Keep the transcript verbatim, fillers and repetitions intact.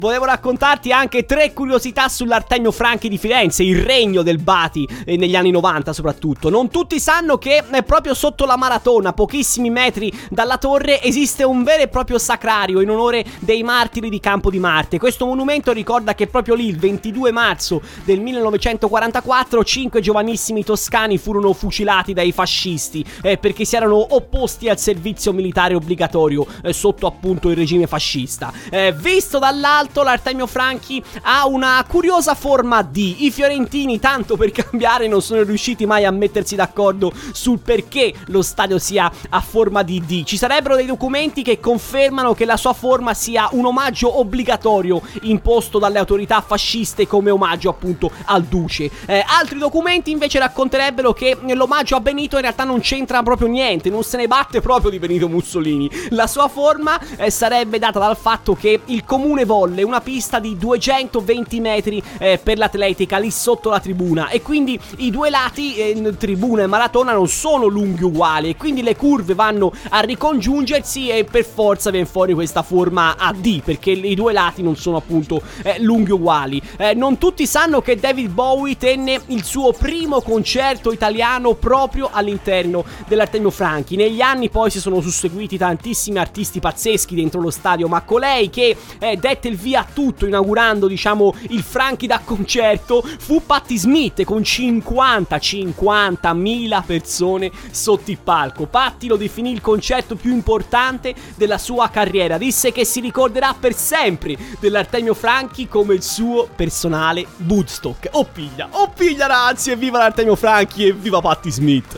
Volevo raccontarti anche tre curiosità sull'Artemio Franchi di Firenze, il regno del Bati eh, negli anni novanta soprattutto. Non tutti sanno che eh, proprio sotto la Maratona, pochissimi metri dalla torre, esiste un vero e proprio sacrario in onore dei martiri di Campo di Marte. Questo monumento ricorda che proprio lì, il ventidue marzo del millenovecentoquarantaquattro, cinque giovanissimi toscani furono fucilati dai fascisti eh, perché si erano opposti al servizio militare obbligatorio eh, sotto appunto il regime fascista. Eh, visto dall'alto, l'Artemio Franchi ha una curiosa forma D. I fiorentini, tanto per cambiare, non sono riusciti mai a mettersi d'accordo sul perché lo stadio sia a forma di D. Ci sarebbero dei documenti che confermano che la sua forma sia un omaggio obbligatorio imposto dalle autorità fasciste come omaggio appunto al duce. Eh, altri documenti invece racconterebbero che l'omaggio a Benito in realtà non c'entra proprio niente, non se ne batte proprio di Benito Mussolini. La sua forma eh, sarebbe data dal fatto che il comune volle una pista di duecentoventi metri eh, per l'atletica lì sotto la tribuna, e quindi i due lati, eh, tribuna e maratona, non sono lunghi uguali, e quindi le curve vanno a ricongiungersi e per forza viene fuori questa forma a D, perché i due lati non sono appunto eh, lunghi uguali. Eh, non tutti sanno che David Bowie tenne il suo primo concerto italiano proprio all'interno dell'Artemio Franchi. Negli anni poi si sono susseguiti tantissimi artisti pazzeschi dentro lo stadio, ma colei che eh, dette il via a tutto inaugurando diciamo il Franchi da concerto fu Patti Smith, con cinquanta cinquantamila persone sotto il palco. Patti lo definì il concerto più importante della sua carriera, disse che si ricorderà per sempre dell'Artemio Franchi come il suo personale Woodstock. Oh piglia, oh piglia ragazzi, e viva l'Artemio Franchi e viva Patti Smith.